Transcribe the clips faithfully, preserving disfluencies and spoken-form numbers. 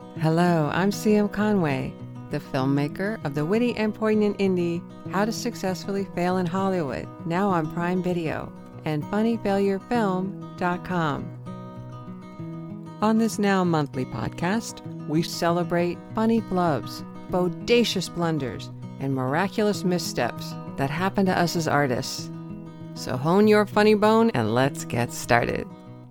Hello, I'm C M Conway, the filmmaker of the witty and poignant indie How to Successfully Fail in Hollywood, now on Prime Video, and funny failure film dot com. On this now monthly podcast, we celebrate funny flubs, bodacious blunders, and miraculous missteps that happen to us as artists. So hone your funny bone and let's get started.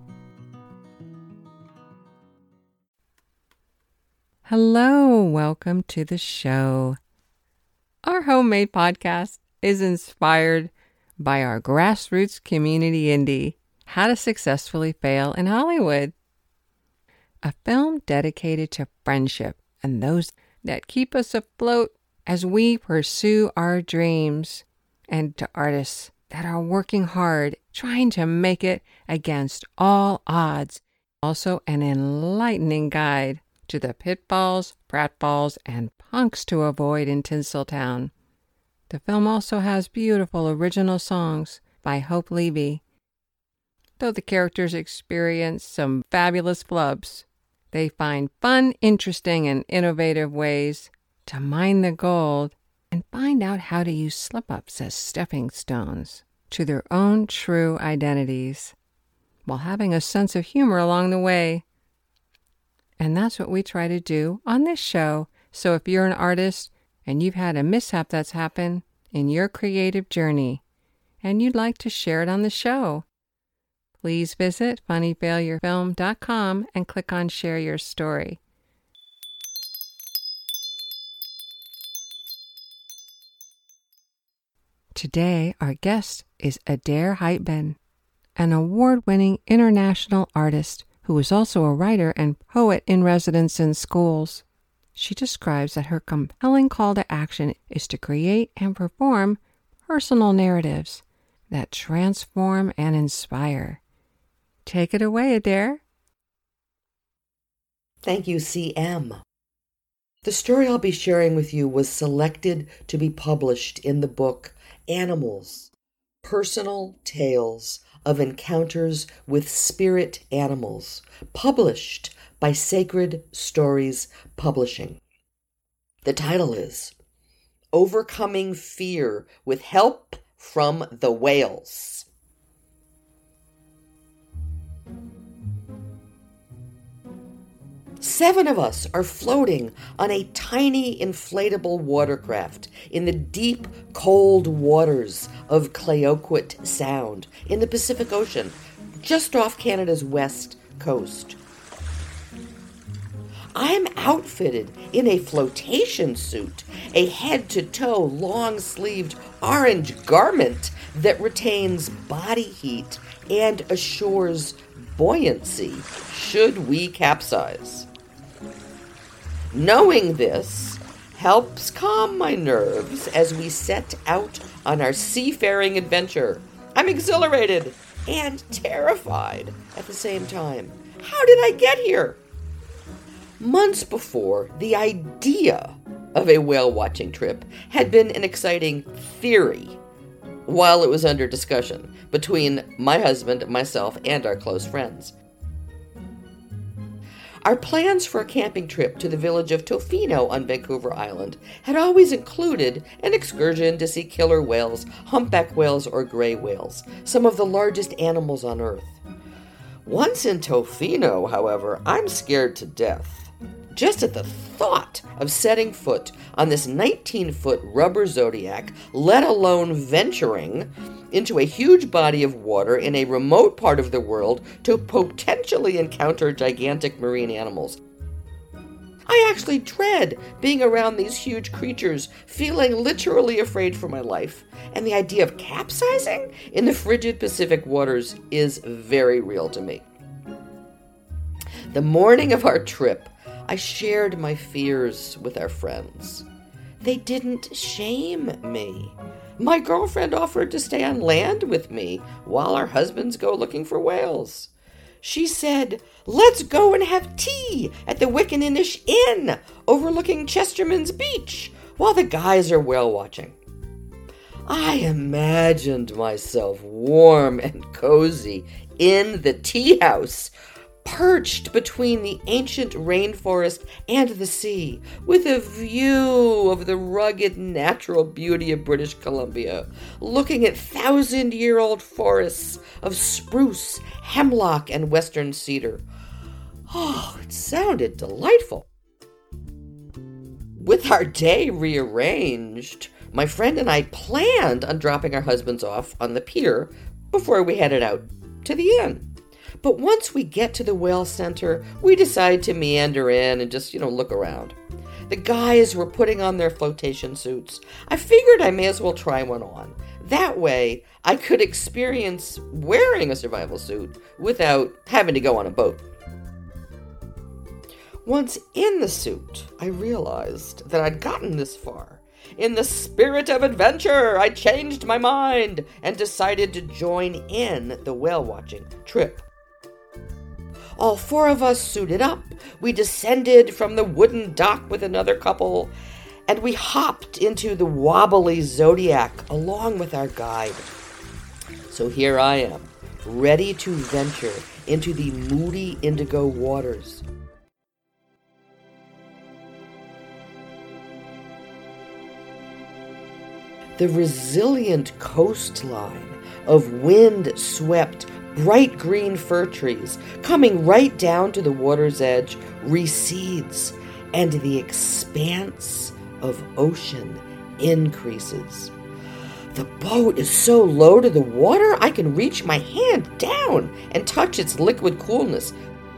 Hello, welcome to the show. Our homemade podcast is inspired by our grassroots community indie, How to Successfully Fail in Hollywood. A film dedicated to friendship and those that keep us afloat as we pursue our dreams, and to artists that are working hard, trying to make it against all odds. Also an enlightening guide to the pitfalls, pratfalls, and punks to avoid in Tinseltown. The film also has beautiful original songs by Hope Levy. Though the characters experience some fabulous flubs, they find fun, interesting, and innovative ways to mine the gold and find out how to use slip-ups as stepping stones to their own true identities, while having a sense of humor along the way. And that's what we try to do on this show. So if you're an artist and you've had a mishap that's happened in your creative journey and you'd like to share it on the show, please visit funny failure film dot com and click on Share Your Story. Today, our guest is Adair Heitman, an award-winning international artist who is also a writer and poet in residence in schools. She describes that her compelling call to action is to create and perform personal narratives that transform and inspire. Take it away, Adair. Thank you, C M. The story I'll be sharing with you was selected to be published in the book Animals, Personal Tales of Encounters with Spirit Animals, published by Sacred Stories Publishing. The title is Overcoming Fear with Help from the Whales. Seven of us are floating on a tiny inflatable watercraft in the deep, cold waters of Clayoquot Sound in the Pacific Ocean, just off Canada's west coast. I'm outfitted in a flotation suit, a head-to-toe, long-sleeved orange garment that retains body heat and assures buoyancy should we capsize. Knowing this helps calm my nerves as we set out on our seafaring adventure. I'm exhilarated and terrified at the same time. How did I get here? Months before, the idea of a whale-watching trip had been an exciting theory while it was under discussion between my husband, myself, and our close friends. Our plans for a camping trip to the village of Tofino on Vancouver Island had always included an excursion to see killer whales, humpback whales, or gray whales, some of the largest animals on Earth. Once in Tofino, however, I'm scared to death. Just at the thought of setting foot on this nineteen-foot rubber zodiac, let alone venturing into a huge body of water in a remote part of the world to potentially encounter gigantic marine animals. I actually dread being around these huge creatures, feeling literally afraid for my life. And the idea of capsizing in the frigid Pacific waters is very real to me. The morning of our trip, I shared my fears with our friends. They didn't shame me. My girlfriend offered to stay on land with me while our husbands go looking for whales. She said, "Let's go and have tea at the Wickaninnish Inn overlooking Chesterman's Beach while the guys are whale watching." I imagined myself warm and cozy in the tea house, perched between the ancient rainforest and the sea, with a view of the rugged natural beauty of British Columbia, looking at thousand-year-old forests of spruce, hemlock, and western cedar. Oh, it sounded delightful. With our day rearranged, my friend and I planned on dropping our husbands off on the pier before we headed out to the inn. But once we get to the whale center, we decide to meander in and just, you know, look around. The guys were putting on their flotation suits. I figured I may as well try one on. That way, I could experience wearing a survival suit without having to go on a boat. Once in the suit, I realized that I'd gotten this far. In the spirit of adventure, I changed my mind and decided to join in the whale watching trip. All four of us suited up. We descended from the wooden dock with another couple, and we hopped into the wobbly Zodiac along with our guide. So here I am, ready to venture into the moody indigo waters. The resilient coastline of wind-swept, bright green fir trees coming right down to the water's edge recedes, and the expanse of ocean increases. The boat is so low to the water I can reach my hand down and touch its liquid coolness.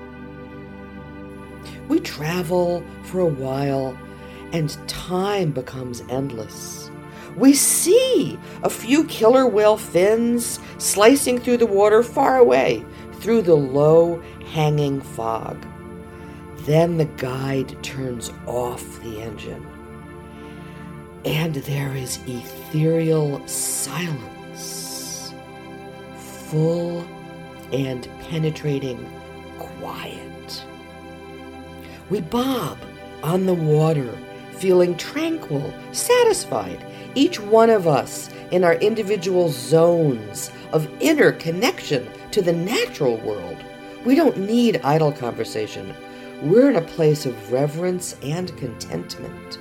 We travel for a while, and time becomes endless. We see a few killer whale fins slicing through the water far away through the low-hanging fog. Then the guide turns off the engine, and there is ethereal silence, full and penetrating quiet. We bob on the water, feeling tranquil, satisfied, each one of us in our individual zones of inner connection to the natural world. We don't need idle conversation. We're in a place of reverence and contentment.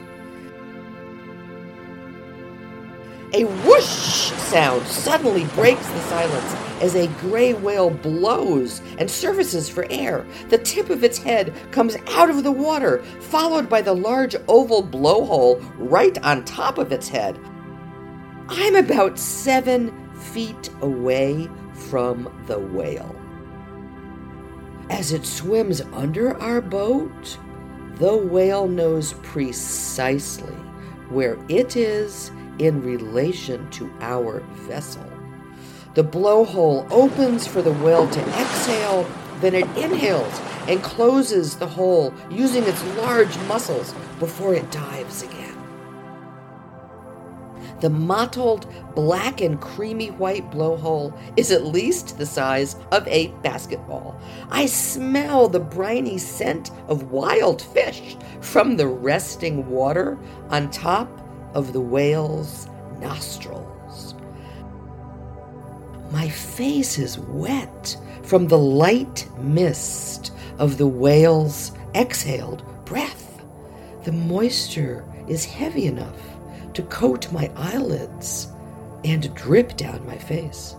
A whoosh sound suddenly breaks the silence as a gray whale blows and surfaces for air. The tip of its head comes out of the water, followed by the large oval blowhole right on top of its head. I'm about seven feet away from the whale. As it swims under our boat, the whale knows precisely where it is in relation to our vessel. The blowhole opens for the whale to exhale, then it inhales and closes the hole using its large muscles before it dives again. The mottled black and creamy white blowhole is at least the size of a basketball. I smell the briny scent of wild fish from the resting water on top of the whale's nostrils. My face is wet from the light mist of the whale's exhaled breath. The moisture is heavy enough to coat my eyelids and drip down my face.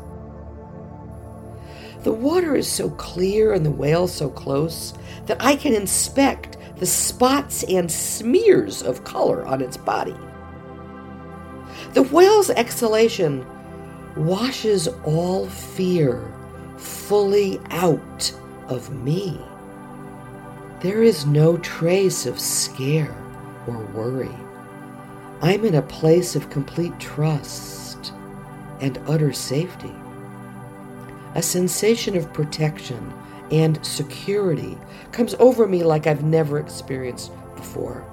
The water is so clear and the whale so close that I can inspect the spots and smears of color on its body. The whale's exhalation washes all fear fully out of me. There is no trace of scare or worry. I'm in a place of complete trust and utter safety. A sensation of protection and security comes over me like I've never experienced before.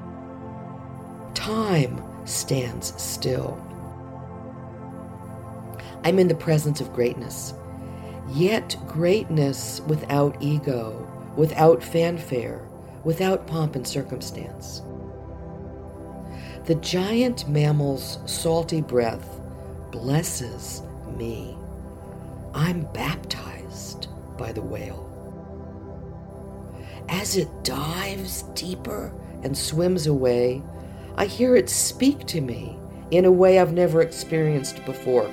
Time stands still. I'm in the presence of greatness, yet greatness without ego, without fanfare, without pomp and circumstance. The giant mammal's salty breath blesses me. I'm baptized by the whale. as it dives deeper and swims away, I hear it speak to me in a way I've never experienced before.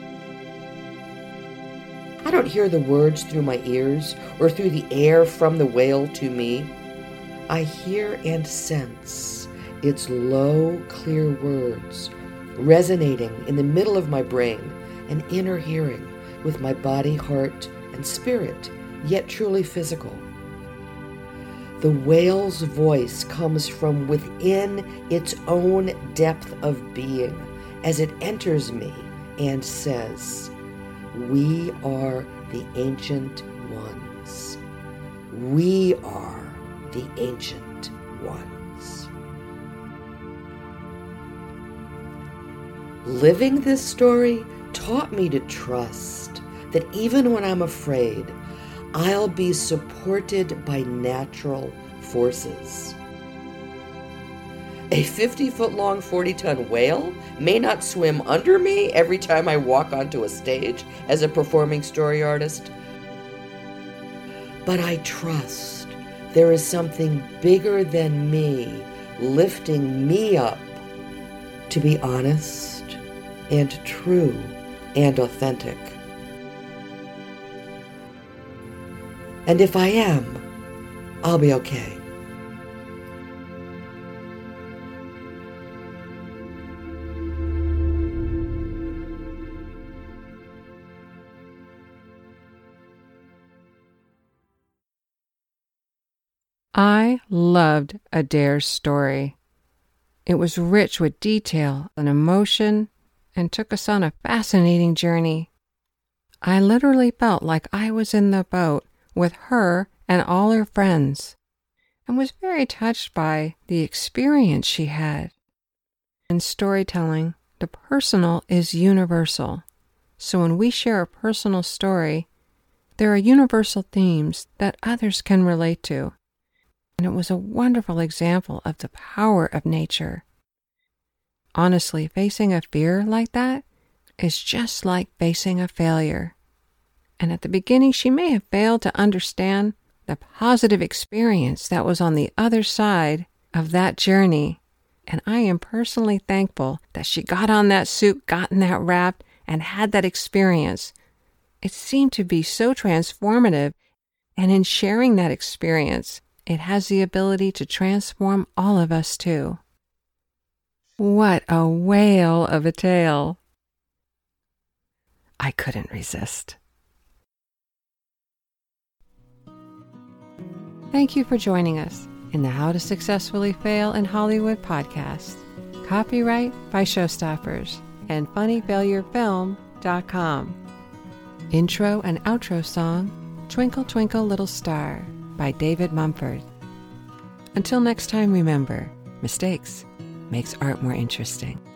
I don't hear the words through my ears or through the air from the whale to me. I hear and sense its low, clear words resonating in the middle of my brain, an inner hearing with my body, heart, and spirit, yet truly physical. The whale's voice comes from within its own depth of being as it enters me and says, "We are the ancient ones. We are the ancient ones." Living this story taught me to trust that even when I'm afraid, I'll be supported by natural forces. A fifty-foot-long, forty-ton whale may not swim under me every time I walk onto a stage as a performing story artist, but I trust there is something bigger than me lifting me up to be honest and true and authentic. And if I am, I'll be okay. I loved Adair's story. It was rich with detail and emotion and took us on a fascinating journey. I literally felt like I was in the boat with her and all her friends, and was very touched by the experience she had. In storytelling, the personal is universal. So when we share a personal story, there are universal themes that others can relate to. And it was a wonderful example of the power of nature. Honestly, facing a fear like that is just like facing a failure. And at the beginning, she may have failed to understand the positive experience that was on the other side of that journey. And I am personally thankful that she got on that suit, got in that raft, and had that experience. It seemed to be so transformative. And in sharing that experience, it has the ability to transform all of us too. What a whale of a tale. I couldn't resist. Thank you for joining us in the How to Successfully Fail in Hollywood podcast. Copyright by Showstoppers and funny failure film dot com. Intro and outro song, Twinkle Twinkle Little Star by David Mumford. Until next time, remember, mistakes makes art more interesting.